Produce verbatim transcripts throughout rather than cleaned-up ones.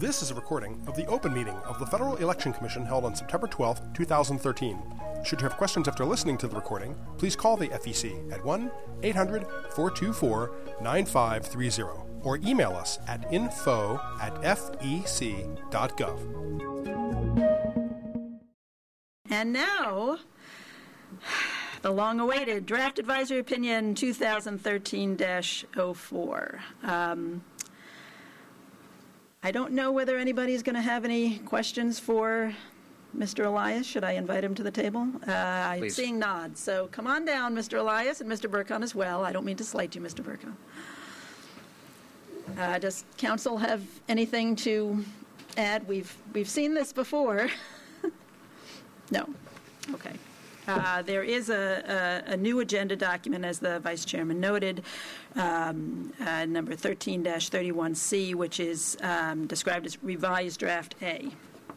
This is a recording of the open meeting of the Federal Election Commission held on September twelfth, twenty thirteen. Should you have questions after listening to the recording, please call the F E C at one eight hundred four two four nine five three zero or email us at info at fec dot gov. And now, the long-awaited Draft Advisory Opinion twenty thirteen dash oh four. Um, I don't know whether anybody's going to have any questions for Mister Elias. Should I invite him to the table? Uh, I'm seeing nods. So come on down, Mister Elias, and Mister Burkon as well. I don't mean to slight you, Mister Burkon. Uh, does council have anything to add? We've we've seen this before. No. Okay. Uh, there is a, a, a new agenda document, as the Vice Chairman noted, um, uh, number thirteen dash thirty-one C, which is um, described as revised draft A.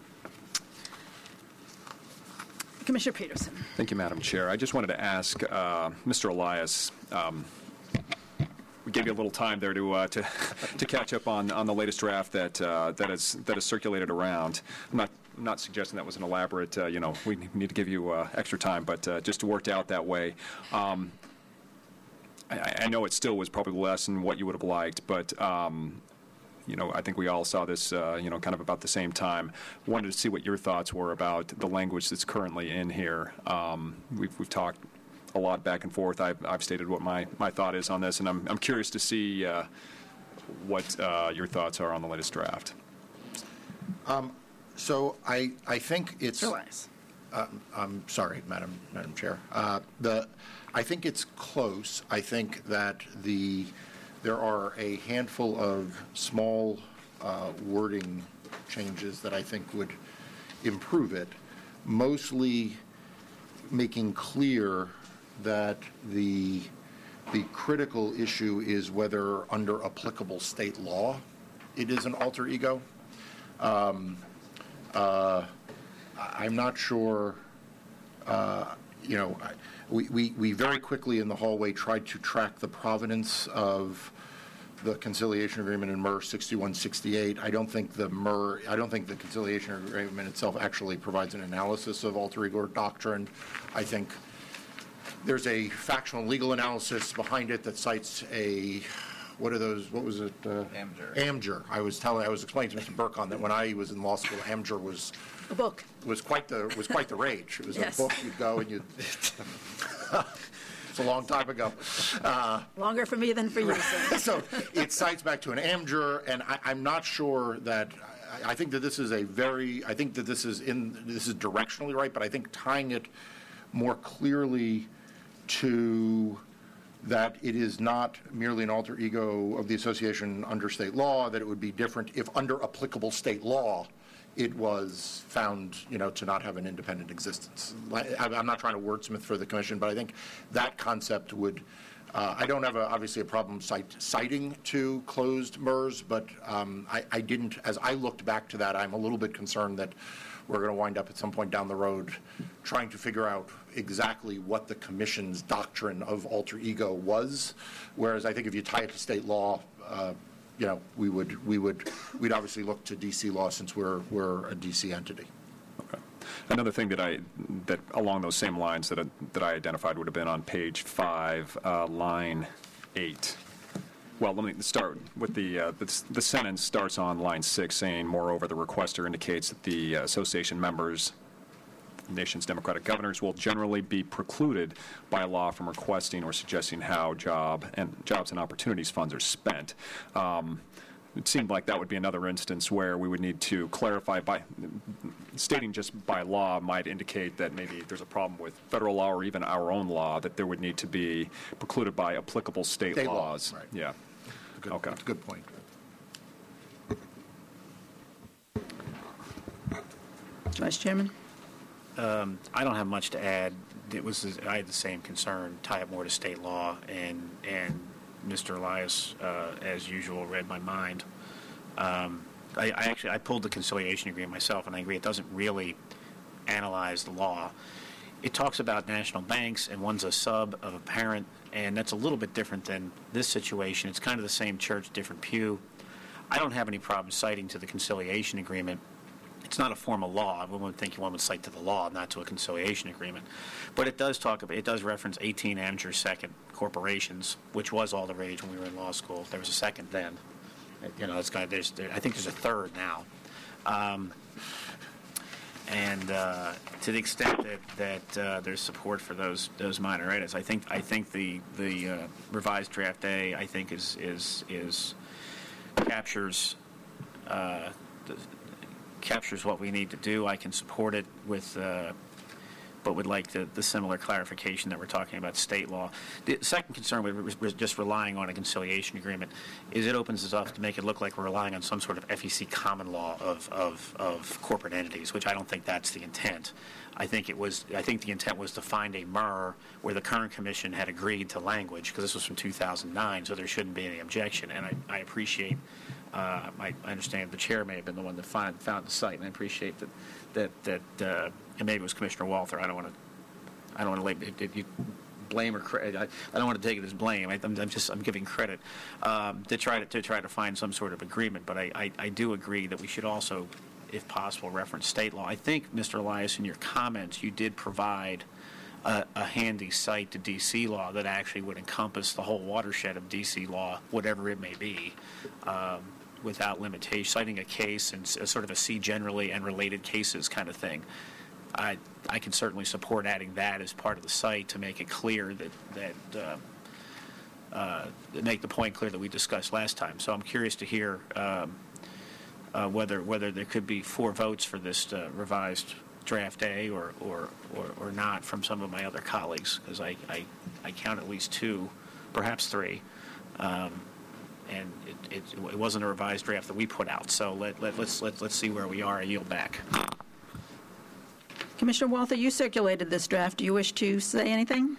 Commissioner Peterson. Thank you, Madam Chair. I just wanted to ask uh, Mister Elias, um, we gave you a little time there to uh, to, to catch up on, on the latest draft that uh, that is that is circulated around. I'm not I'm not suggesting that was an elaborate, uh, you know, we need to give you uh, extra time, but uh, just worked out that way. Um, I, I know it still was probably less than what you would have liked, but um, you know, I think we all saw this, uh, you know, kind of about the same time. Wanted to see what your thoughts were about the language that's currently in here. Um, we've we've talked a lot back and forth. I've, I've stated what my, my thought is on this, and I'm I'm curious to see uh, what uh, your thoughts are on the latest draft. Um, so I I think it's. Elias. Uh, I'm sorry, Madam Madam Chair. Uh, the I think it's close. I think that the there are a handful of small uh, wording changes that I think would improve it, mostly making clear that the the critical issue is whether under applicable state law it is an alter ego. Um, uh, I'm not sure, uh, you know, we, we, we very quickly in the hallway tried to track the provenance of the conciliation agreement in M R sixty-one sixty-eight. I don't think the M R, I don't think the conciliation agreement itself actually provides an analysis of alter ego doctrine. I think there's a factual and legal analysis behind it that cites a, what are those, what was it? Uh, Amjur. Amjur. I was telling, I was explaining to Mister Burkon that when I was in law school, Amjur was A book. was quite the was quite the rage. It was Yes. a book you'd go and you'd. It's a long time ago. Uh, Longer for me than for you, sir. so it cites back to an Amjur, and I, I'm not sure that. I, I think that this is a very. I think that this is in. This is directionally right, but I think tying it more clearly to that it is not merely an alter ego of the association under state law, that it would be different if under applicable state law it was found, you know, to not have an independent existence. I'm not trying to wordsmith for the commission, but I think that concept would, uh, I don't have a, obviously a problem cite, citing to closed M R S, but um, I, I didn't, as I looked back to that, I'm a little bit concerned that we're going to wind up at some point down the road trying to figure out exactly what the commission's doctrine of alter ego was, whereas I think if you tie it to state law, uh, you know, we would we would we'd obviously look to D C law since we're we're a D C entity. Okay. Another thing that I that along those same lines that I, that I identified would have been on page five, uh, line eight. Well, let me start with the, uh, the the sentence starts on line six, saying, "Moreover, the requester indicates that the association members, the nation's democratic governors, will generally be precluded by law from requesting or suggesting how job and jobs and opportunities funds are spent." Um, it seemed like that would be another instance where we would need to clarify by stating just by law might indicate that maybe there's a problem with federal law or even our own law, that there would need to be precluded by applicable state, state laws. Law, right. Yeah. Good, okay. That's a good point. Vice Chairman. Um, I don't have much to add. It was I had the same concern, tie it more to state law, and and Mister Elias, uh, as usual, read my mind. Um, I, I actually I pulled the conciliation agreement myself, and I agree it doesn't really analyze the law. It talks about national banks, and one's a sub of a parent, and that's a little bit different than this situation. It's kind of the same church, different pew. I don't have any problem citing to the conciliation agreement. It's not a formal law. I wouldn't think one would cite to the law, not to a conciliation agreement. But it does talk about, it does reference eighteen amateur second corporations, which was all the rage when we were in law school. There was a second then. You know, it's got, there's, there, I think there's a third now. Um, and uh, to the extent that, that uh, there's support for those those minor edits, I think I think the the uh, revised draft A, I think is is is captures. Uh, the, captures what we need to do. I can support it with, uh, but would like the, the similar clarification that we're talking about state law. The second concern with re- just relying on a conciliation agreement is it opens us up to make it look like we're relying on some sort of F E C common law of, of, of corporate entities, which I don't think that's the intent. I think it was. I think the intent was to find a M R where the current commission had agreed to language, because this was from two thousand nine, so there shouldn't be any objection. And I, I appreciate. Uh, I, I understand the chair may have been the one that find, found the site, and I appreciate that. That that uh, and maybe it was Commissioner Walther. I don't want to. I don't want to if you blame or credit. I, I don't want to take it as blame. I, I'm, I'm just I'm giving credit um, to try to to try to find some sort of agreement. But I, I, I do agree that we should also, if possible, reference state law. I think, Mister Elias, in your comments, you did provide a, a handy cite to D C law that actually would encompass the whole watershed of D C law, whatever it may be, um, without limitation, citing a case and s- sort of a see generally and related cases kind of thing. I I can certainly support adding that as part of the site to make it clear that that uh, uh, make the point clear that we discussed last time. So I'm curious to hear um, uh, whether whether there could be four votes for this uh, revised draft A or, or or or not from some of my other colleagues, because I, I I count at least two, perhaps three. Um, and it, it, it wasn't a revised draft that we put out. So let, let, let's let, let's see where we are. I yield back. Commissioner Walther, you circulated this draft. Do you wish to say anything?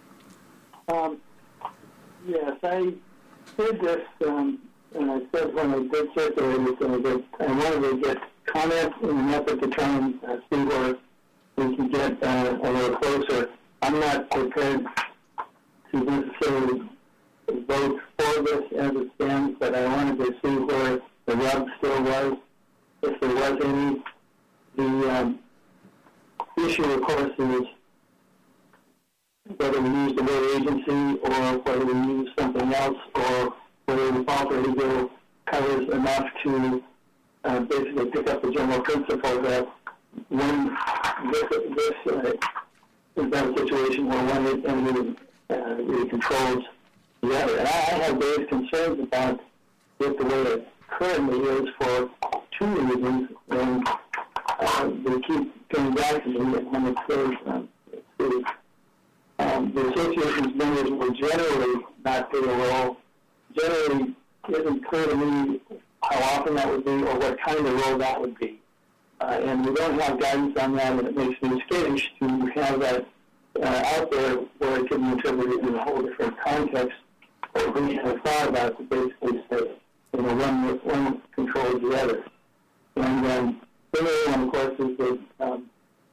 Um, yes, I did this, um, and I said when I did circulate this, that I wanted to get comments in an effort to try and uh, see where we can get uh, a little closer. I'm not prepared to necessarily vote for this as it stands, but I wanted to see where the rub still was, if there was any. The um, issue, of course, is whether we use the word agency or whether we use something else, or whether the Alter Ego covers enough to uh, basically pick up the general principle that when this, this uh, is not a situation where one entity uh, really controls the other. And I, I have various concerns about it the way it currently is for two reasons. And uh, they keep coming back to me, and when it says um, the, um, the association's members will generally not play a role. Generally isn't clear to me how often that would be or what kind of role that would be. Uh, and we don't have guidance on that, and it makes me skittish to have that uh, out there where it can be interpreted in a whole different context. Or we have thought about to basically say, you know, one, one controls the other. And um, the other one, of course, is that, um,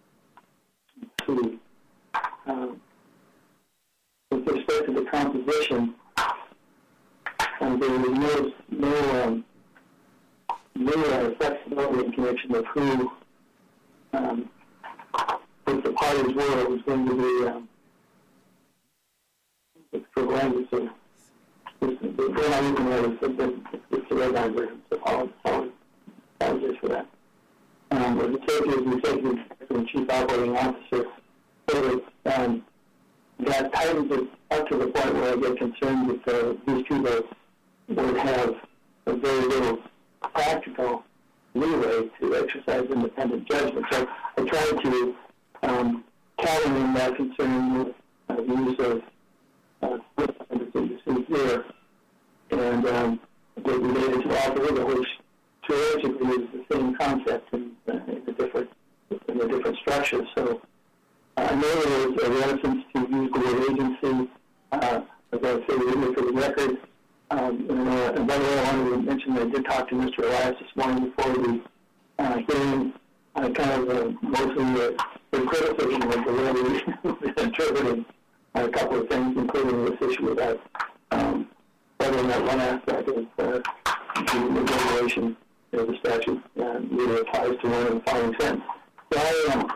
to, um, with respect to the composition, um, there was no, no, um, no uh, flexibility in connection with who, um, if the parties were, it was going to be, um, for language of, they're not even there, it's the red line version, so I'll apologize for that. Um, the executive, the executive and chief operating officer, so that um, that tightens it up to the point where I get concerned that uh, these people would have a very little practical leeway to exercise independent judgment. So I tried to um, counter in that concern with uh, the use of uh, that you see here, and um, they related to algorithm, which theoretically is the same concept in, uh, in a different in a different structure. So uh, I know there is a reticence to use the word agency. Uh, as I say, really for the record, um, and, uh, and by the way, I wanted to mention that I did talk to Mister Elias this morning before the uh, hearing, uh, kind of uh, mostly uh, the criticism of the way we interpreted a couple of things, including this issue about um, whether or not one aspect of uh, the regulation, you know, the statute uh, really applies to one in the following sense. So I, um,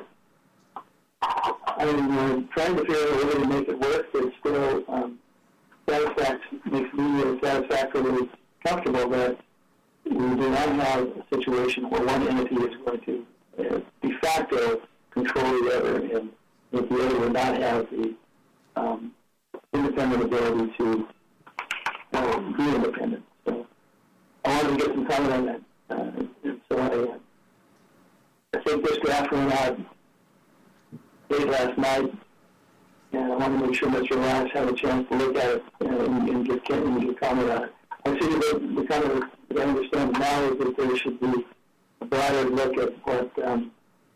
I'm uh, trying to figure out a way to make it work that still um, satisfaction, makes me uh, satisfactorily comfortable that we do not have a situation where one entity is going to uh, de facto control the other, and that the other would not have the um, independent ability to uh, be independent. So I wanted to get some comment on that. Uh, and so I, I think this draft went out late last night, and I want to make sure Mister Elias had a chance to look at it and, and get and get comment on it. I see that the kind of what I understand now is that there should be a broader look at what um,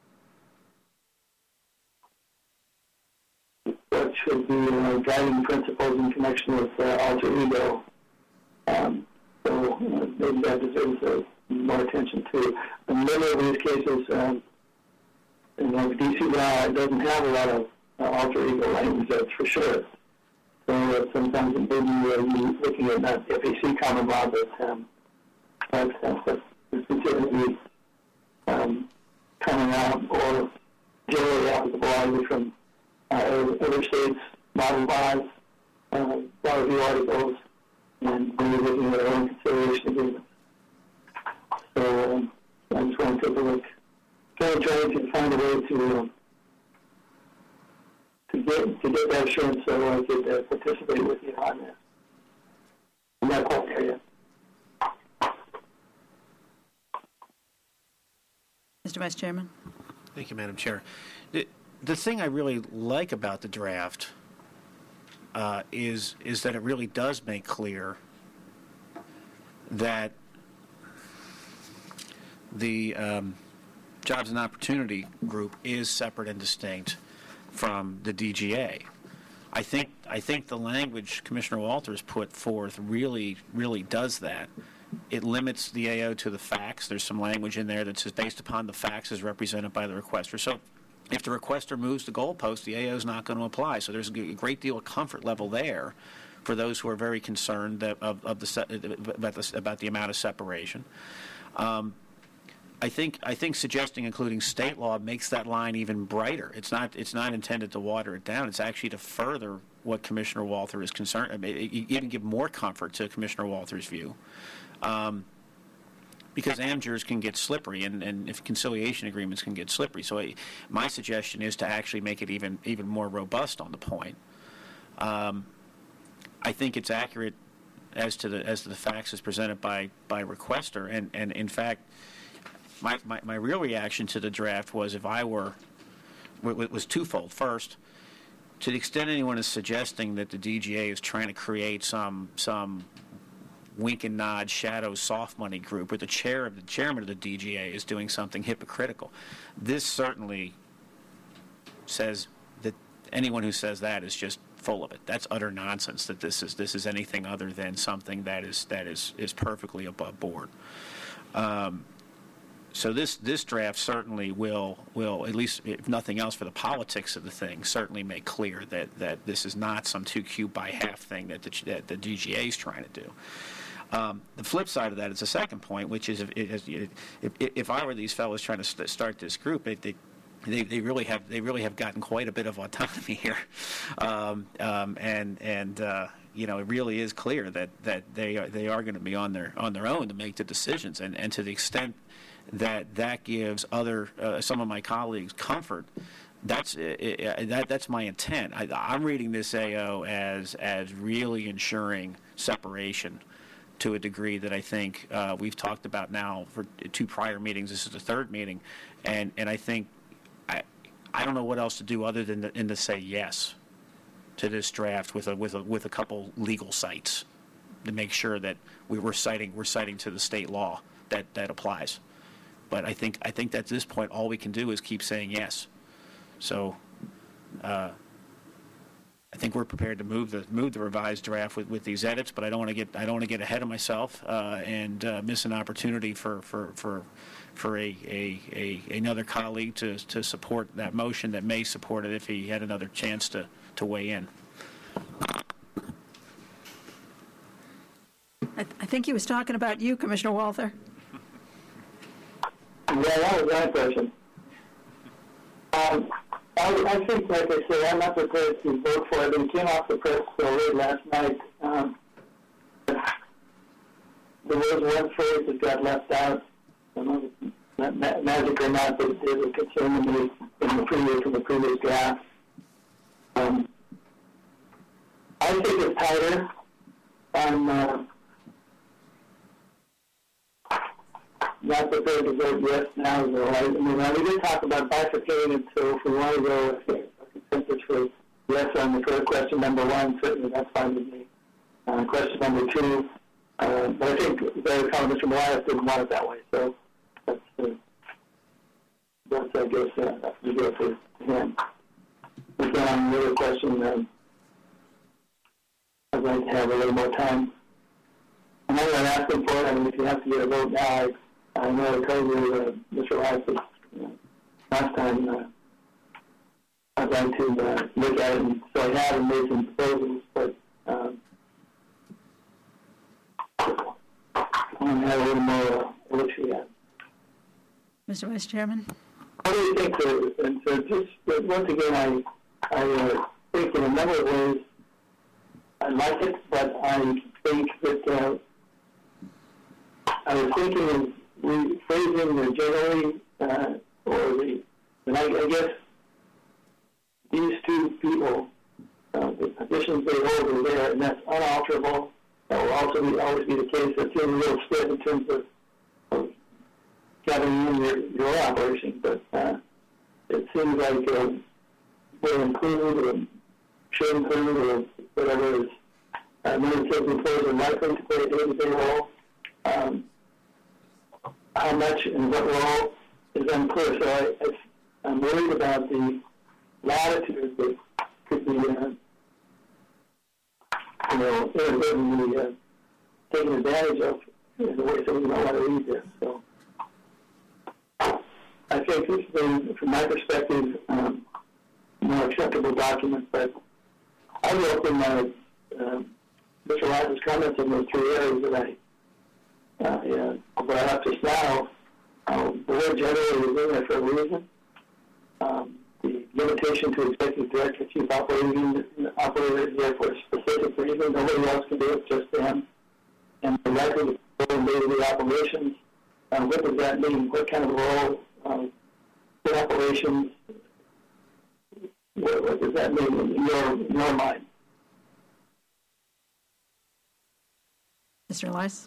what should be uh, guiding principles in connection with uh, alter ego. Um, so uh, maybe that deserves uh, more attention too. In many of these cases, um, you know, D C law doesn't have a lot of uh, alter ego language, that's for sure. So uh, sometimes it may be uh, you looking at not F A C common law, but um, that's, that's specifically um, coming out or generally applicable either from uh, other states' model laws, uh, law review articles, and when you're looking at our own consideration agreements. So um, I just want to take a look, kind of trying to find a way to um, to get to get that assurance so I could uh, participate with you on this. I'm not quite there yet. Mister Vice Chairman. Thank you, Madam Chair. The, the thing I really like about the draft uh, is is that it really does make clear that the um, Jobs and Opportunity Group is separate and distinct from the D G A. I think I think the language Commissioner Walters put forth really really does that. It limits the A O to the facts. There's some language in there that says based upon the facts as represented by the requester. So if the requester moves the goalpost, the A O is not going to apply. So there's a great deal of comfort level there for those who are very concerned that of, of the, about, the, about the amount of separation. Um, I think I think suggesting including state law makes that line even brighter. It's not it's not intended to water it down. It's actually to further what Commissioner Walters is concerned. I mean, it, it even give more comfort to Commissioner Walters' view, um, because A M G Rs can get slippery, and, and if conciliation agreements can get slippery. So I, my suggestion is to actually make it even even more robust on the point. Um, I think it's accurate as to the as to the facts as presented by by requester, and and in fact. My, my, my real reaction to the draft was if I were, was twofold. First, to the extent anyone is suggesting that the D G A is trying to create some some wink and nod shadow soft money group, or the chair of the chairman of the D G A is doing something hypocritical, this certainly says that anyone who says that is just full of it. That's utter nonsense. That this is this is anything other than something that is that is is perfectly above board. Um, So this, this draft certainly will, will, at least if nothing else for the politics of the thing, certainly make clear that, that this is not some two cube by half thing that the, that the D G A is trying to do. Um, the flip side of that is the second point, which is if, if, if, if I were these fellows trying to st- start this group, they, they They, they really have they really have gotten quite a bit of autonomy here, um, um, and and uh, you know it really is clear that, that they are they are going to be on their on their own to make the decisions, and, and to the extent that that gives other uh, some of my colleagues comfort, that's uh, that that's my intent. I, I'm reading this A O as as really ensuring separation to a degree that I think uh, we've talked about now for two prior meetings. This is the third meeting, and and I think. I, I don't know what else to do other than to, than to say yes to this draft with a with a with a couple legal cites to make sure that we were citing we're citing to the state law that, that applies. But I think I think at this point all we can do is keep saying yes. So uh, I think we're prepared to move the move the revised draft with, with these edits, but I don't want to get I don't want to get ahead of myself uh, and uh, miss an opportunity for for for. for a, a, a another colleague to, to support that motion that may support it if he had another chance to, to weigh in. I, I think he was talking about you, Commissioner Walther. Yeah, that was my impression. Um, I, I think, like I say, I'm not prepared to vote for it. It came off the press so late last night. Um, there was one phrase that got left out. I don't know if it's not ma- magic or not, but it did concern me in the previous, in the previous draft. Um, I think it's tighter on uh, not prepared to vote yes now. Though. I, I mean, we did talk about bifurcating it, so if we want to go with consensus for yes on the first question number one, certainly that's fine with me. Uh, question number two, uh, but I think the comment Mister Malias didn't want it that way, so that's, uh, that's I guess, uh, that's the deal for him. And then on the other question, um, I'd like to have a little more time. I'm not going to ask him for it. I mean, if you have to get a vote now, I, I know I told you, uh, Mister Rice, uh, last time, uh, I'd like to uh, look at it, and so I have and made some proposals, but um, I want to have a little more uh, look at it. Mister Vice Chairman? What do you think, uh, and so just, uh, once again, I, I uh, think in a number of ways, I like it, but I think that uh, I was thinking of rephrasing the generally, uh, or the, and I, I guess these two people, uh, the positions they hold are there, and that's unalterable. That will also be, always be the case. That feels a little stiff in terms of, of gathering in your, your operation, but uh, it seems like uh, will include or should include or whatever is uh, military employees are likely to play a day-to-day role. Um, how much and what role is unclear. So I, I, I'm worried about the latitude that could be, uh, you know, inadvertently uh, taken advantage of in the way some might want to read this. So I think this has been, from my perspective, um, more acceptable document, but I welcome my, uh, Mister Rice's comments in those three areas that I uh, yeah, brought up just now. Uh, the word generally is in there for a reason. Um, the limitation to executive director, chief operating operator is there for a specific reason. Nobody else can do it, just them. And the likely to control day-to-day operations. Uh, what does that mean? What kind of role um, in operations? What, what does that mean in your, in your mind? Mister Elias?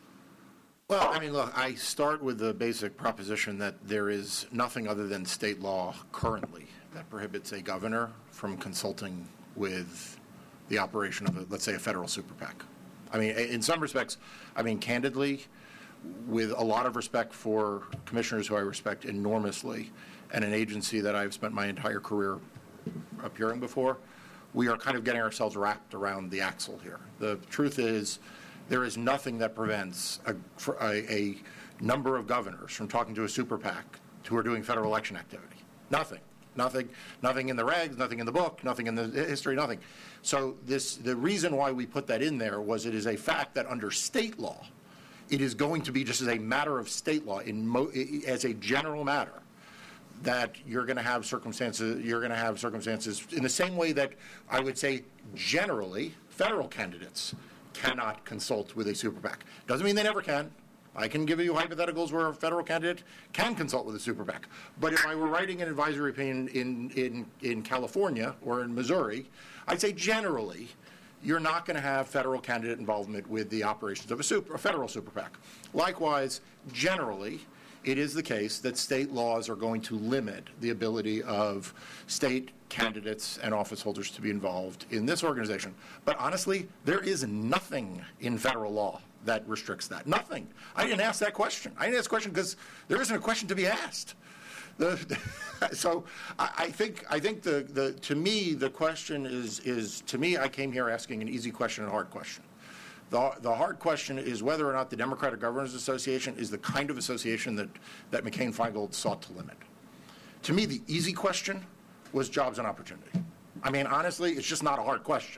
Well, I mean, look, I start with the basic proposition that there is nothing other than state law currently that prohibits a governor from consulting with the operation of, a, let's say, a federal super PAC. I mean, in some respects, I mean, candidly, with a lot of respect for commissioners who I respect enormously and an agency that I've spent my entire career appearing before, we are kind of getting ourselves wrapped around the axle here. The truth is, there is nothing that prevents a, a, a number of governors from talking to a super PAC who are doing federal election activity. Nothing. Nothing, nothing in the regs, nothing in the book, nothing in the history, nothing. So this, the reason why we put that in there was it is a fact that under state law, it is going to be just as a matter of state law, in mo, as a general matter, that you're going to have circumstances. You're going to have circumstances in the same way that I would say generally federal candidates cannot consult with a super PAC. Doesn't mean they never can. I can give you hypotheticals where a federal candidate can consult with a super PAC. But if I were writing an advisory opinion in, in, in California or in Missouri, I'd say generally you're not going to have federal candidate involvement with the operations of a, super, a federal super PAC. Likewise, generally, it is the case that state laws are going to limit the ability of state candidates and office holders to be involved in this organization. But honestly, there is nothing in federal law that restricts that. Nothing. I didn't ask that question. I didn't ask the question because there isn't a question to be asked. The, the, so I, I think I think the, the to me the question is is to me I came here asking an easy question and a hard question. The, the hard question is whether or not the Democratic Governors Association is the kind of association that, that McCain-Feingold sought to limit. To me, the easy question was jobs and opportunity. I mean, honestly, it's just not a hard question.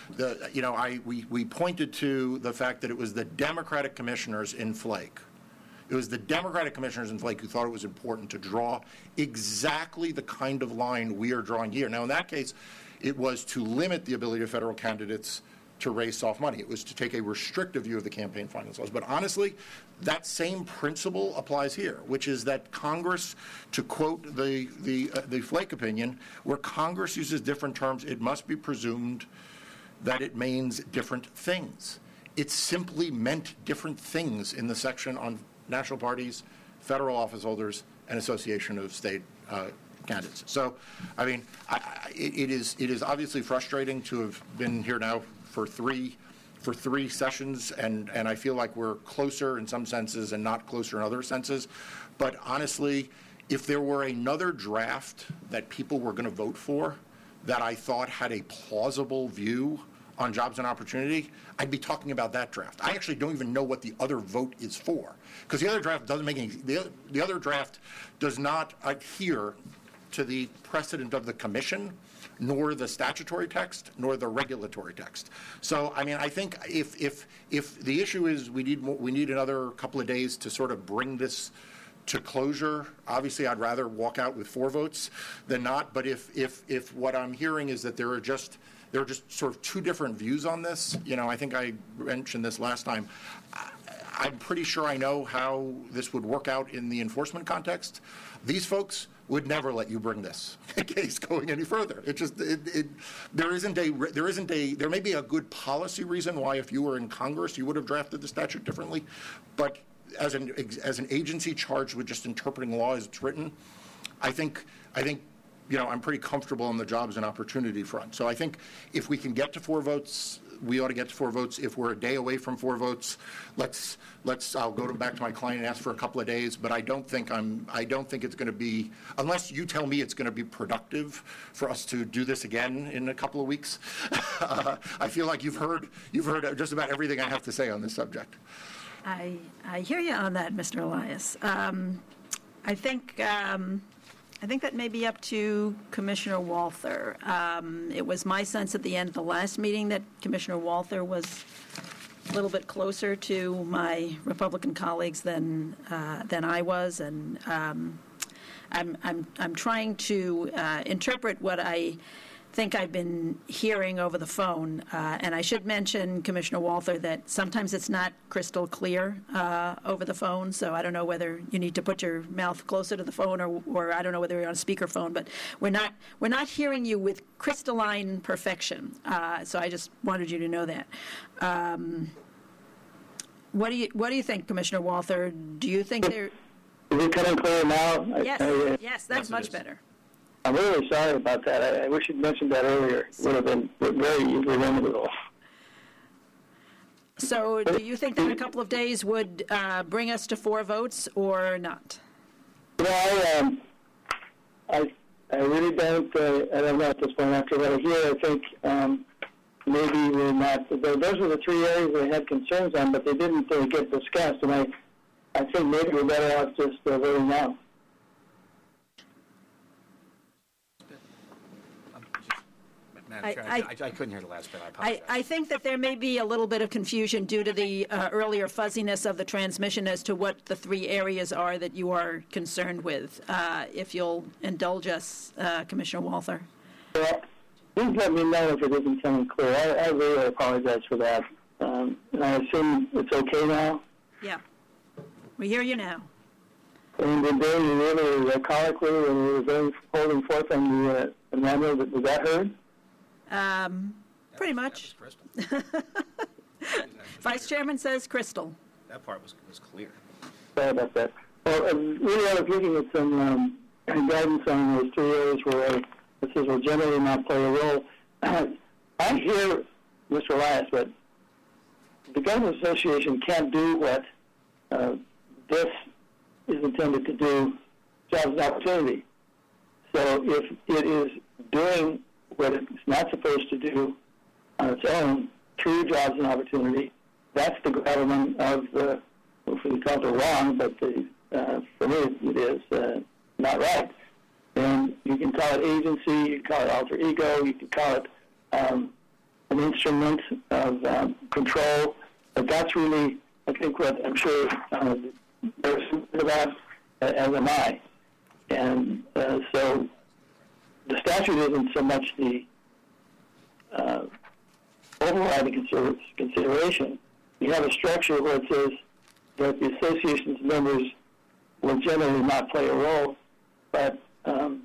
the, you know, I, we, we pointed to the fact that it was the Democratic commissioners in Flake. It was the Democratic commissioners in Flake who thought it was important to draw exactly the kind of line we are drawing here. Now, in that case, it was to limit the ability of federal candidates to raise soft money. It was to take a restrictive view of the campaign finance laws. But honestly, that same principle applies here, which is that Congress, to quote the, the, uh, the Flake opinion, where Congress uses different terms, it must be presumed that it means different things. It simply meant different things in the section on national parties, federal office holders, and association of state uh, candidates. So, I mean, I, I, it, it is it is obviously frustrating to have been here now for three for three sessions, and, and I feel like we're closer in some senses and not closer in other senses. But honestly, if there were another draft that people were going to vote for that I thought had a plausible view on jobs and opportunity, I'd be talking about that draft. I actually don't even know what the other vote is for, because the other draft doesn't make any, the other, the other draft does not adhere to the precedent of the commission, nor the statutory text, nor the regulatory text. So, I mean, I think if if if the issue is we need more, we need another couple of days to sort of bring this to closure, obviously I'd rather walk out with four votes than not. But if if if what I'm hearing is that there are just there are just sort of two different views on this, you know, I think I mentioned this last time. I, I'm pretty sure I know how this would work out in the enforcement context. These folks would never let you bring this case going any further. It just it, it, there isn't a there isn't a there may be a good policy reason why if you were in Congress you would have drafted the statute differently, but as an as an agency charged with just interpreting law as it's written, I think I think you know I'm pretty comfortable on the jobs and opportunity front. So I think if we can get to four votes, we ought to get to four votes. If we're a day away from four votes, let's let's. I'll go to, back to my client and ask for a couple of days. But I don't think I'm. I don't think it's going to be, unless you tell me it's going to be productive for us to do this again in a couple of weeks. uh, I feel like you've heard you've heard just about everything I have to say on this subject. I I hear you on that, Mister Elias. Um, I think. Um, I think that may be up to Commissioner Walther. Um, it was my sense at the end of the last meeting that Commissioner Walther was a little bit closer to my Republican colleagues than uh, than I was, and um, I'm I'm I'm trying to uh, interpret what I think I've been hearing over the phone. Uh, and I should mention, Commissioner Walther, that sometimes it's not crystal clear uh, over the phone, so I don't know whether you need to put your mouth closer to the phone or, or I don't know whether you're on speakerphone, but we're not we're not hearing you with crystalline perfection. Uh, so I just wanted you to know that. Um, what do you what do you think, Commissioner Walther? Do you think there? Is it coming clear now? Yes, I, I, yes, that's yes, much is. better. I'm really sorry about that. I, I wish you'd mentioned that earlier. It would have been very easily remediable. So do you think that a couple of days would uh, bring us to four votes or not? You know, I, um, I, I really don't, uh, I don't know at this point after what I hear. I think um, maybe we're not, those were the three areas I had concerns on, but they didn't uh, get discussed. And I, I think maybe we're better off just uh, voting now. Madam Chair, I- I, I, I couldn't hear the last bit. I I, apologize. I think that there may be a little bit of confusion due to the uh, earlier fuzziness of the transmission as to what the three areas are that you are concerned with. Uh, if you'll indulge us, uh, Commissioner Walther. Well, please let me know if it isn't coming clear. I, I really apologize for that. Um, and I assume it's okay now? Yeah. We hear you now. And the day you really uh, colloquy when you were going, holding forth on the uh, amendment, was that heard? Um, pretty much. That was Crystal. Vice Chairman says Crystal. That part was, was clear. Sorry about that. Well, uh, really, I was looking at some um, guidance on those three areas where uh, it says will generally not play a role. Uh, I hear Mister Elias, but the Government Association can't do what uh, this is intended to do, jobs and opportunity. So if it is doing what it's not supposed to do on its own through jobs and opportunity, that's the gravamen of the, well, we call it wrong, but the, uh, for me it is uh, not right. And you can call it agency, you can call it alter ego, you can call it um, an instrument of um, control. But that's really, I think, what I'm sure uh, there's about, uh, as am I. And uh, so the statute isn't so much the uh, overriding consider- consideration. You have a structure where it says that the association's members will generally not play a role, but um,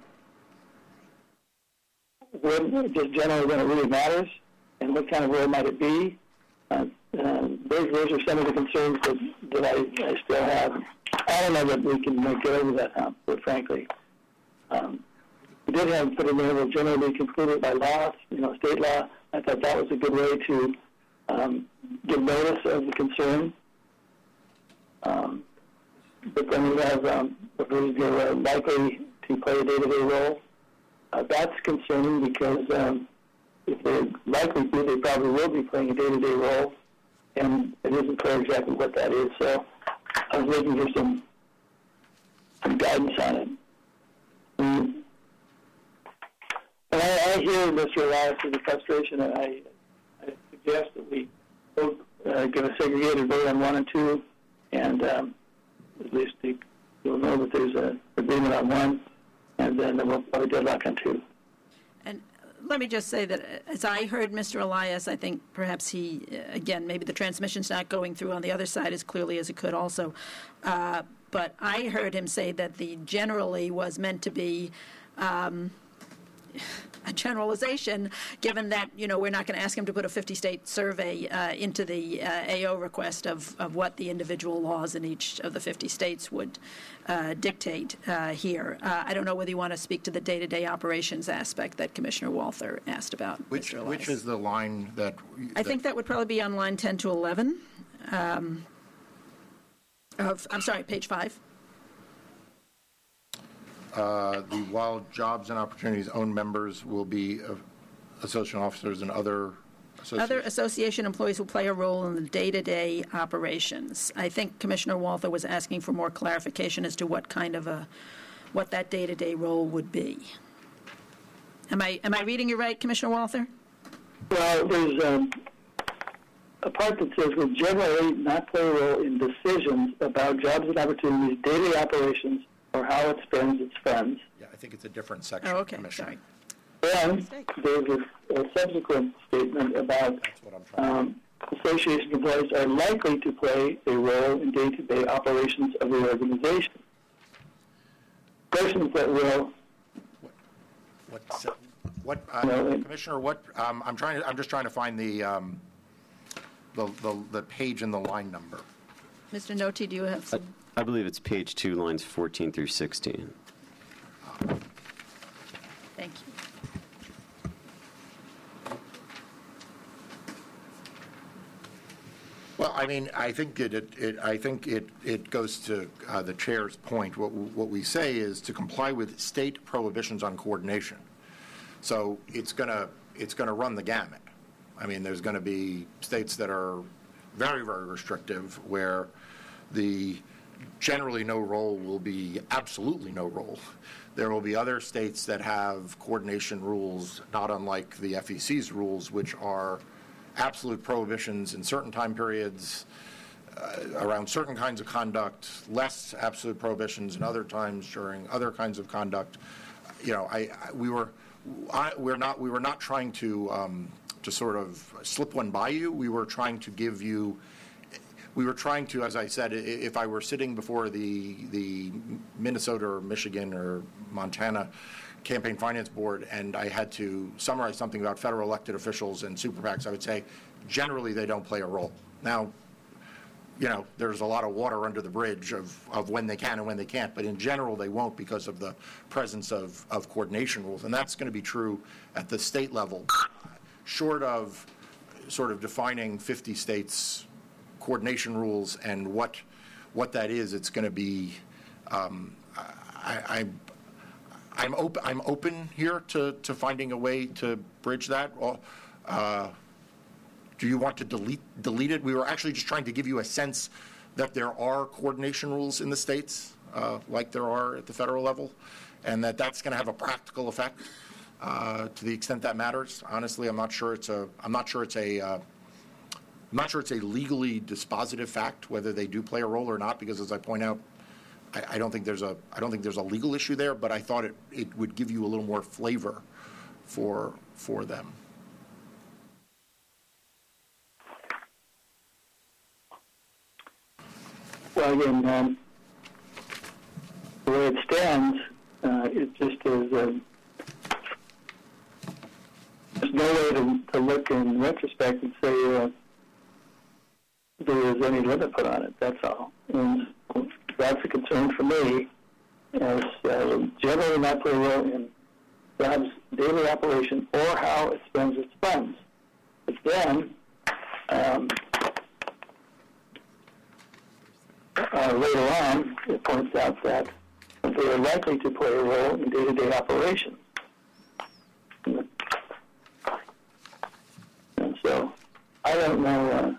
when, just generally when it really matters, and what kind of role might it be. Uh, uh, those, those are some of the concerns that, that I, I still have. I don't know that we can uh, get over that hump, but frankly. Um, we did have put in there will generally be concluded by law, you know, state law. I thought that was a good way to um, give notice of the concern. Um, but then we have, um, if they're uh, likely to play a day-to-day role. Uh, that's concerning because um, if they're likely to, they probably will be playing a day-to-day role, and it isn't clear exactly what that is. So I was looking for some, some guidance on it. Mm. And I, I hear Mister Elias' frustration, and I, I suggest that we both uh, give a segregated vote on one and two, and um, at least you'll know that there's an agreement on one, and then we'll probably deadlock on two. And let me just say that as I heard Mister Elias, I think perhaps he, again, maybe the transmission's not going through on the other side as clearly as it could also, uh, but I heard him say that the generally was meant to be um, a generalization, given that, you know, we're not going to ask him to put a fifty-state survey uh, into the uh, A O request of, of what the individual laws in each of the fifty states would uh, dictate uh, here. Uh, I don't know whether you want to speak to the day-to-day operations aspect that Commissioner Walther asked about. Which, which is the line that... I think that would probably be on line ten to eleven. Um, of, I'm sorry, page five. Uh, the while jobs and opportunities own members will be uh, association officers and other associations. Other association employees will play a role in the day-to-day operations. I think Commissioner Walther was asking for more clarification as to what kind of a, what that day-to-day role would be. Am I am I reading you right, Commissioner Walther? Well, there's um, a part that says will generally not play a role in decisions about jobs and opportunities, daily operations, or how it spends its funds. Yeah, I think it's a different section. Oh, okay, Commissioner. sorry. And there's a, a subsequent statement about That's what I'm trying um, association employees are likely to play a role in day-to-day operations of the organization. Persons that will. What, what, uh, No, it- Commissioner, what, um, I'm trying to, I'm just trying to find the, um, the, the, the page and the line number. Mister Noti, do you have some? I believe it's page two, lines fourteen through sixteen. Thank you. Well, I mean, I think it, it, it I think it, it goes to uh, the chair's point. What, what we say is to comply with state prohibitions on coordination. So it's gonna, it's gonna run the gamut. I mean, there's gonna be states that are very, very restrictive where the generally no role will be absolutely no role. There will be other states that have coordination rules, not unlike the F E C's rules, which are absolute prohibitions in certain time periods uh, around certain kinds of conduct, less absolute prohibitions in other times during other kinds of conduct. You know, I, I we were I, we're not we were not trying to um, to sort of slip one by you. We were trying to give you. We were trying to, as I said, if I were sitting before the the Minnesota or Michigan or Montana Campaign Finance Board and I had to summarize something about federal elected officials and super PACs, I would say generally they don't play a role. Now, you know, there's a lot of water under the bridge of, of when they can and when they can't, but in general they won't because of the presence of, of coordination rules, and that's going to be true at the state level, short of sort of defining fifty states' coordination rules and what what that is. It's going to be. Um, I, I, I'm open. I'm open here to, to finding a way to bridge that. Uh, do you want to delete delete it? We were actually just trying to give you a sense that there are coordination rules in the states, uh, like there are at the federal level, and that that's going to have a practical effect. uh, to the extent that matters. Honestly, I'm not sure it's a, I'm not sure it's a, uh, I'm not sure it's a legally dispositive fact whether they do play a role or not, because as I point out, I, I don't think there's a, I don't think there's a legal issue there, but I thought it, it would give you a little more flavor for, for them. Well, again, um, the way it stands, uh, it just is, um, there's no way to, to look in retrospect and say uh, there was any limit put on it, that's all. And that's a concern for me, as uh, generally not play a role in Rob's daily operation or how it spends its funds. But then, um, uh, later on, it points out that they are likely to play a role in day-to-day operations. And so, I don't know uh,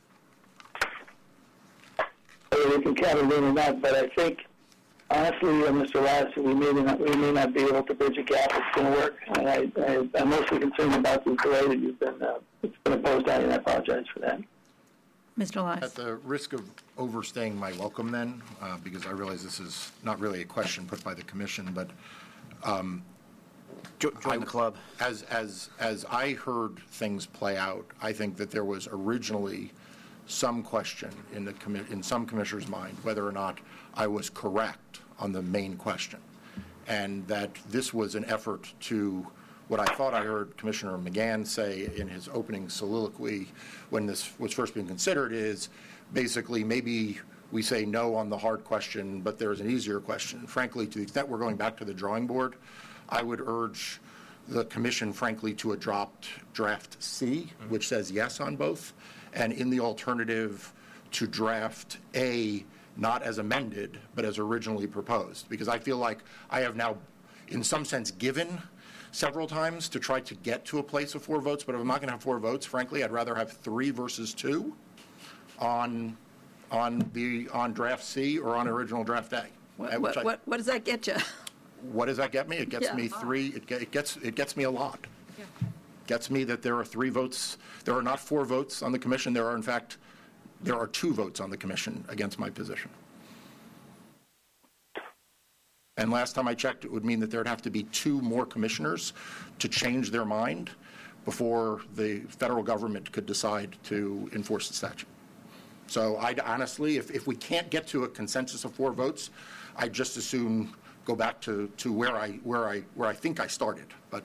whether we can count it in or not, but I think, honestly, uh, Mister Elias, we may not we may not be able to bridge a gap that's going to work. And I, I, I'm mostly concerned about the delay that you've been uh, it's been imposed on you, and I apologize for that. Mister Elias. At the risk of overstaying my welcome then, uh, because I realize this is not really a question put by the commission, but um, Jo- Join I- the club. As, as, as I heard things play out, I think that there was originally some question in the commi- in some commissioner's mind whether or not I was correct on the main question, and that this was an effort to, what I thought I heard Commissioner McGann say in his opening soliloquy when this was first being considered is basically maybe we say no on the hard question, but there's an easier question. Frankly, to the extent we're going back to the drawing board, I would urge the commission, frankly, to adopt draft C, which says yes on both, and in the alternative to draft A, not as amended, but as originally proposed. Because I feel like I have now, in some sense, given several times to try to get to a place of four votes, but if I'm not going to have four votes, frankly, I'd rather have three versus two on on the on draft C or on original draft A. What, Which what, I- what, what does that get you? What does that get me? It gets Yeah. me three. It, get, it gets it gets me a lot. Gets me that there are three votes. There are not four votes on the commission. There are, in fact, there are two votes on the commission against my position. And last time I checked, it would mean that there'd have to be two more commissioners to change their mind before the federal government could decide to enforce the statute. So I'd honestly, if, if we can't get to a consensus of four votes, I'd just as soon go back to, to where I where I where I think I started. But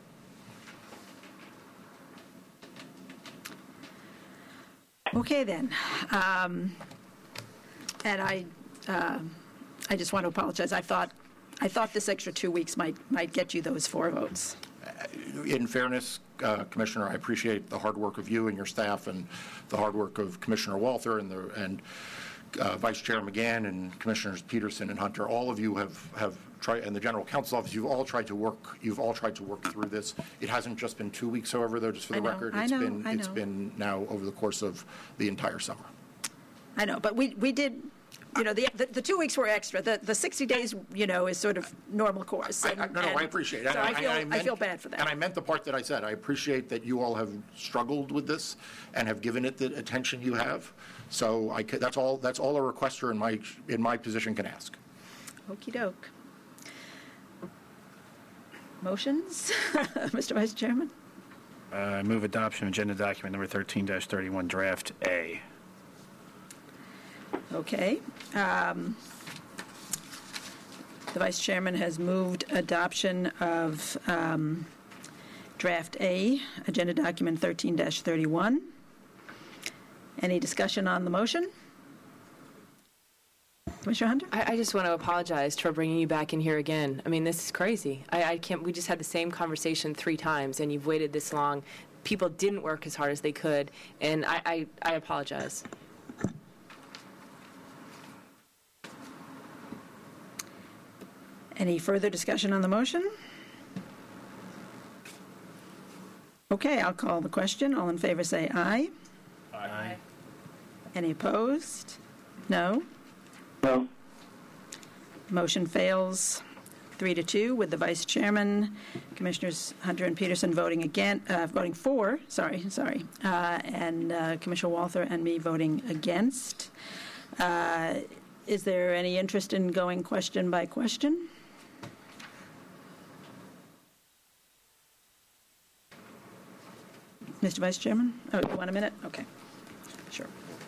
Okay, then. Um, and I, uh, I just want to apologize. I thought, I thought this extra two weeks might might get you those four votes. in fairness, uh, Commissioner, I appreciate the hard work of you and your staff, and the hard work of Commissioner Walther and the and uh, Vice Chair McGann and Commissioners Peterson and Hunter. All of you have have tried, and the General Counsel's Office. You've all tried to work. You've all tried to work through this. It hasn't just been two weeks, however. Though, just for the I know, record, I it's know, been I it's know. been now over the course of the entire summer. I know, but we, we did, you know, the, the the two weeks were extra. The the sixty days, you know, is sort of normal course. I, and- I, no, no, and I appreciate it. So And I feel, I, meant- feel bad for that. And I meant the part that I said. I appreciate that you all have struggled with this and have given it the attention you have. So I, ca- that's all. That's all a requester in my in my position can ask. Okey doke. Motions, Mister Vice Chairman? Uh, I move adoption of agenda document number thirteen dash thirty-one, draft A. Okay. Um, The Vice Chairman has moved adoption of um, Draft A, Agenda Document thirteen dash thirty-one. Any discussion on the motion? Commissioner Hunter? I, I just want to apologize for bringing you back in here again. I mean, this is crazy. I, I can't. We just had the same conversation three times, and you've waited this long. People didn't work as hard as they could, and I, I, I apologize. Any further discussion on the motion? Okay, I'll call the question. All in favor say aye. Aye. Any opposed? No? No. Motion fails three to two, with the vice chairman, Commissioners Hunter and Peterson voting again, uh, voting for, sorry, sorry, uh, and uh, Commissioner Walther and me voting against. Uh, is there any interest in going question by question? Mister Vice Chairman? Oh, you want a minute? Okay, sure.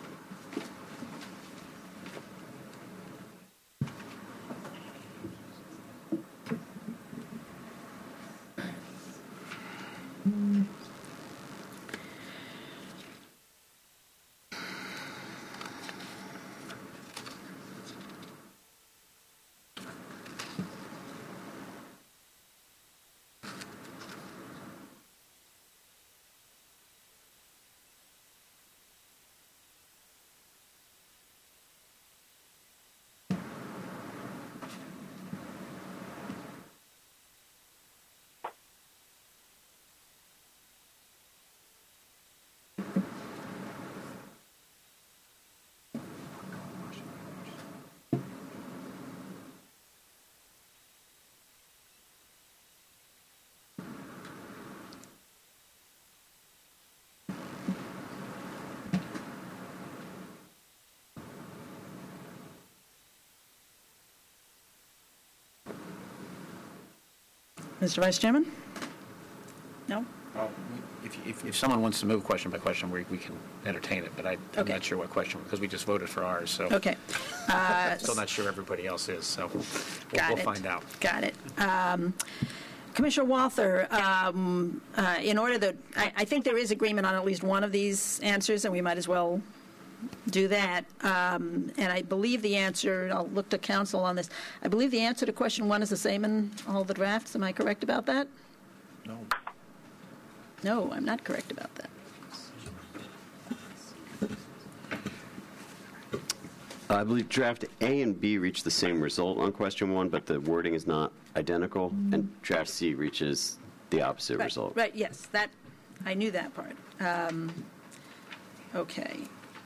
Mister Vice Chairman? No? Well, if, if, if someone wants to move question by question, we, we can entertain it, but I, I'm Okay. not sure what question, because we just voted for ours, so. Okay. Uh, Still not sure everybody else is, so we'll, Got we'll it. find out. Got it. Um, Commissioner Walther, um, uh, in order that, I, I think there is agreement on at least one of these answers, and we might as well do that. Um, and I believe the answer, I'll look to counsel on this, I believe the answer to question one is the same in all the drafts. Am I correct about that? No. No, I'm not correct about that. I believe draft A and B reach the same result on question one, but the wording is not identical, and draft C reaches the opposite Right, result. Right, yes, that, I knew that part. Um, Okay.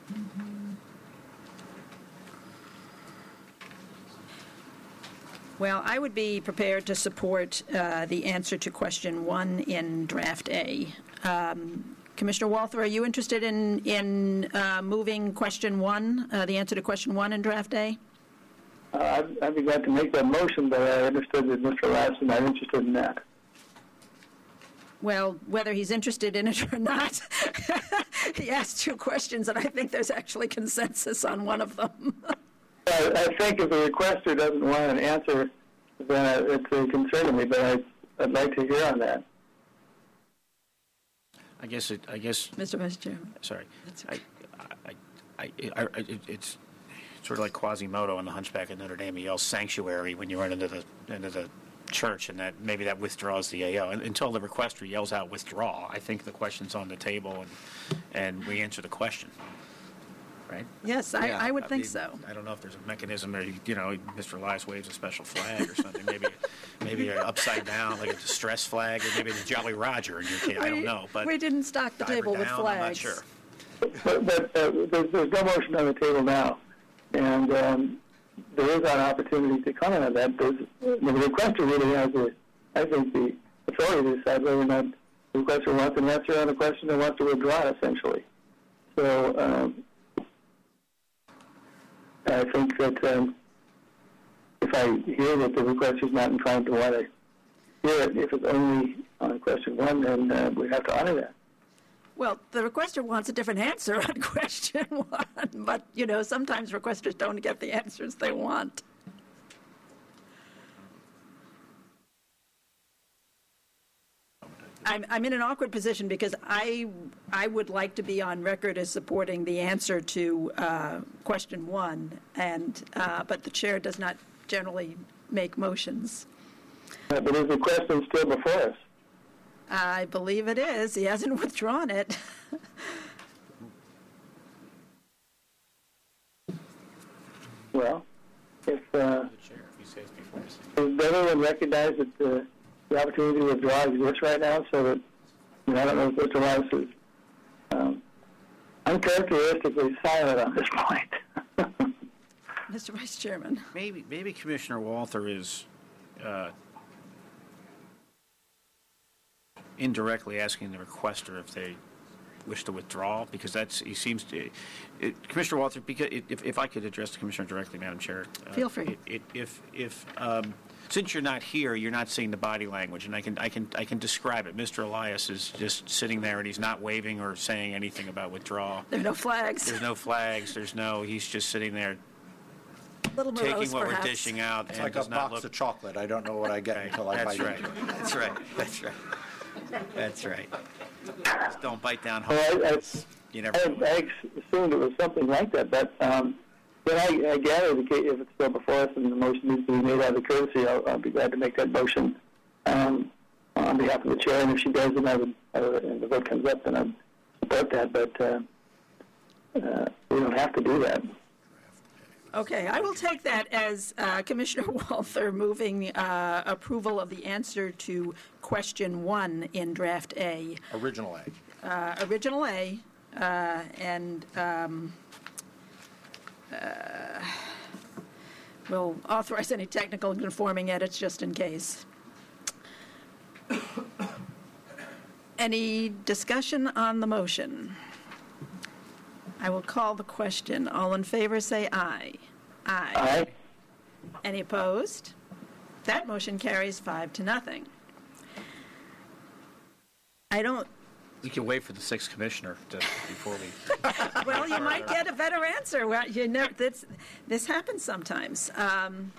Well, I would be prepared to support uh, the answer to question one in draft A. Um, Commissioner Walther, are you interested in, in uh, moving question one, uh, the answer to question one in draft A? Uh, I'd, I'd be glad to make that motion, but I understood that Mister Lass is not interested in that. Well, whether he's interested in it or not, he asked two questions, and I think there's actually consensus on one of them. I, I think if the requester doesn't want an answer, then it's a concern to me, but I, I'd like to hear on that. I guess, it, I guess, Mister Vice Chairman. sorry. That's I, okay. I, I, I, I, it, it's sort of like Quasimodo in The Hunchback of Notre Dame. He yells sanctuary when you run into the, into the church, and that maybe that withdraws the A O. And, until the requester yells out withdraw, I think the question's on the table, and, and we answer the question. Right? Yes, I, Yeah, I would think mean, so. I don't know if there's a mechanism, or you know, Mister Elias waves a special flag or something. Maybe, maybe an upside down, like a distress flag, or maybe the Jolly Roger in your case. I don't know, but We didn't stock the diver table with down, flags. I'm not sure. But, but uh, there's, there's no motion on the table now, and um, there is an opportunity to comment on that. There's, the requester really has, a, I think, the authority to decide whether or not the requester wants an answer on the question or wants to withdraw, essentially. So um, I think that um, if I hear that the requester is not inclined to want to hear it, if it's only on question one, then uh, we have to honor that. Well, the requester wants a different answer on question one, but, you know, sometimes requesters don't get the answers they want. I'm, I'm in an awkward position because I, I would like to be on record as supporting the answer to uh, question one, and uh, but the chair does not generally make motions. Uh, but is the question still before us? I believe it is. He hasn't withdrawn it. Well, if uh, The chair, if he says before us. does everyone recognize that the, the opportunity to withdraw exists right now, so that, you know, I don't know if Mister Rice is um, uncharacteristically silent on this point. Mister Vice Chairman. Maybe, maybe Commissioner Walther is uh, indirectly asking the requester if they wish to withdraw, because that's, he seems to, it, Commissioner Walther, because if, if I could address the Commissioner directly, Madam Chair. Uh, Feel free. It, it, if, if, um, since you're not here, you're not seeing the body language, and I can, I can, I can describe it. Mister Elias is just sitting there, and he's not waving or saying anything about withdraw. There are no flags. There's no flags. There's no, he's just sitting there A little morose, taking what perhaps. we're dishing out. It's and like a does not box look, of chocolate. I don't know what I get until I That's bite right. into it. That's right. That's right. That's right. Just don't bite down hard. Well, I, I, You never I, know. I assumed it was something like that, but um, then I, I gather the ca- if it's still before us and the motion needs to be made out of courtesy, I'll, I'll be glad to make that motion um, on behalf of the chair. And if she does, and, I would, I would, and the vote comes up, then I'd support that. But uh, uh, we don't have to do that. Okay, I will take that as uh, Commissioner Walther moving uh, approval of the answer to question one in draft A, Original A. uh, original A, uh, and um, uh, we'll authorize any technical and conforming edits just in case. Any discussion on the motion? I will call the question. All in favor, say aye. Aye. Aye. Any opposed? That motion carries five to nothing. I don't, You can wait for the sixth commissioner to, before we. well, you might get a better answer. Well, you know, this, this happens sometimes. Um,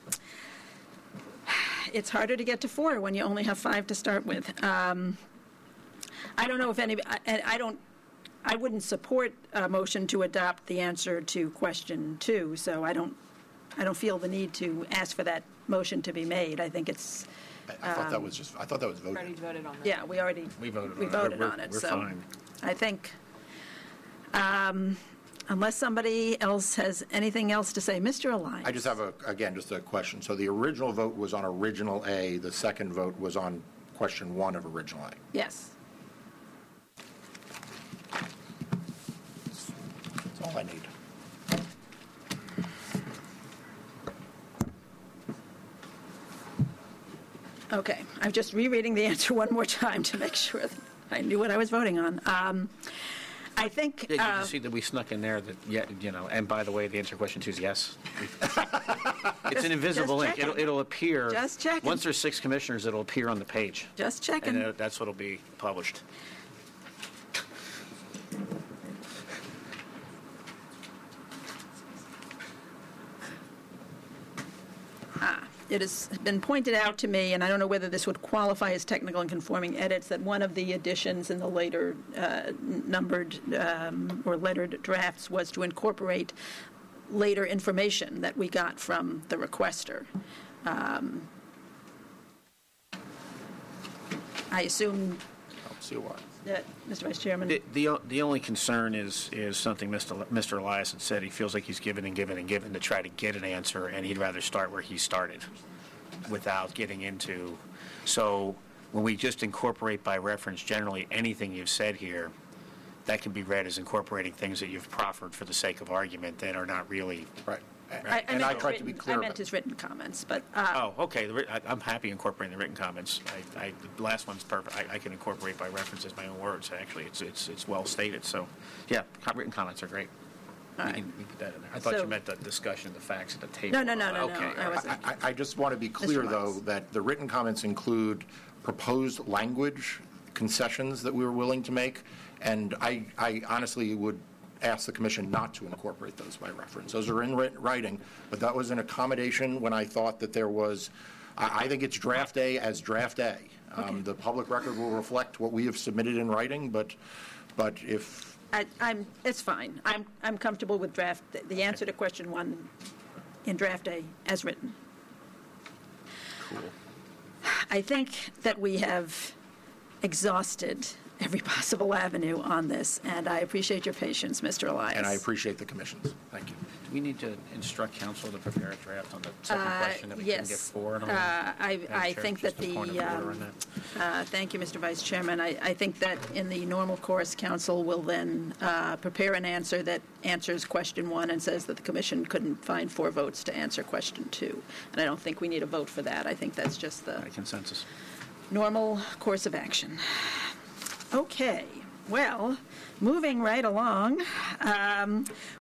it's harder to get to four when you only have five to start with. Um, I don't know if any, I, I don't, I wouldn't support a motion to adopt the answer to question two, so I don't, I don't feel the need to ask for that motion to be made. I think it's, I, I thought that was just, I thought that was Already voted. voted on that. yeah, we already, We voted we on it. voted We're- on it, we're so fine. I think, um, unless somebody else has anything else to say, Mister Elias. I just have a, again, just a question. So the original vote was on original A, the second vote was on question one of original A. Yes. That's all I need. Okay, I'm just rereading the answer one more time to make sure that I knew what I was voting on. Um, I think, Yeah, you uh, can see that we snuck in there that, yeah, you know, and by the way, the answer to question two is yes. It's an invisible just link. It'll, checking. it'll appear. Just checking. Once there's six commissioners, it'll appear on the page. just And checking. uh, that's what'll be published. It has been pointed out to me, and I don't know whether this would qualify as technical and conforming edits, that one of the additions in the later uh, numbered um, or lettered drafts was to incorporate later information that we got from the requester. Um, I assume I don't see why. that, Mister Vice Chairman. The, the, o- the only concern is, is something Mister L- Mister Elias had said. He feels like he's given and given and given to try to get an answer, and he'd rather start where he started without getting into. So when we just incorporate by reference generally anything you've said here, that can be read as incorporating things that you've proffered for the sake of argument that are not really. Right. I, And I and I meant tried to be written- clear I about meant it. his written comments, but uh, Oh, okay. The writ- I, I'm happy incorporating the written comments. I, I, the last one's perfect. I, I can incorporate by reference as my own words. Actually, it's it's it's well stated. So, yeah, co- written comments are great. All We right. can, we can put that in there. I thought So- you meant the discussion of the facts at the table. No, no, no, no, no, Okay. I wasn't. I, I just want to be clear, Mister though, Weiss. that the written comments include proposed language concessions that we were willing to make, and I, I honestly would ask the commission not to incorporate those by reference. Those are in writ- writing, but that was an accommodation when I thought that there was, I, I think it's draft A as draft A. Um, Okay. The public record will reflect what we have submitted in writing, but, but if, I, I'm, it's fine. I'm, I'm comfortable with draft, the answer to question one in draft A as written. Cool. I think that we have exhausted every possible avenue on this, and I appreciate your patience, Mister Elias. and I appreciate the commission's. Thank you. we need to instruct counsel to prepare a draft on the second Uh, question that we couldn't get yes. forward on. Uh, I, Madam I Chair, think just that a point the, of order um, on that. uh, thank you, Mister Vice Chairman. I, I think that in the normal course, counsel will then uh, prepare an answer that answers question one and says that the commission couldn't find four votes to answer question two. And I don't think we need a vote for that. I think that's just the By consensus. normal course of action. Okay, well, moving right along, um,